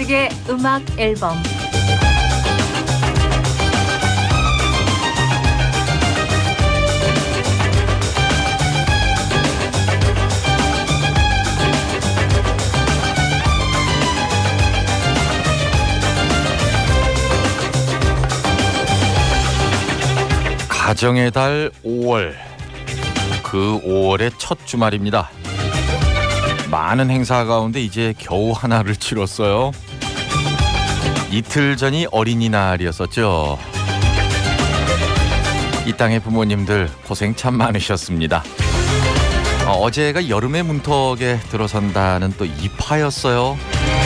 이석의 음악 앨범. 가정의 달 5월, 그 5월의 첫 주말입니다. 많은 행사 가운데 이제 겨우 하나를 치렀어요. 이틀 전이 어린이날이었었죠. 이 땅의 부모님들 고생 참 많으셨습니다. 어제가 여름의 문턱에 들어선다는 또 이파였어요.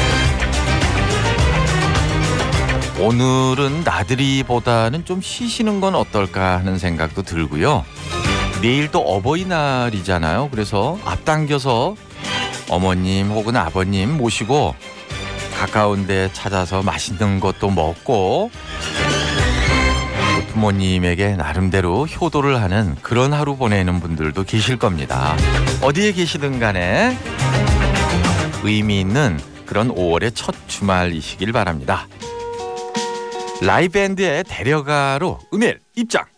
오늘은 나들이보다는 좀 쉬시는 건 어떨까 하는 생각도 들고요. 내일 또 어버이날이잖아요. 그래서 앞당겨서 어머님 혹은 아버님 모시고 가까운 데 찾아서 맛있는 것도 먹고 부모님에게 나름대로 효도를 하는 그런 하루 보내는 분들도 계실 겁니다. 어디에 계시든 간에 의미 있는 그런 5월의 첫 주말이시길 바랍니다. 라이브밴드의 데려가로 음일 입장.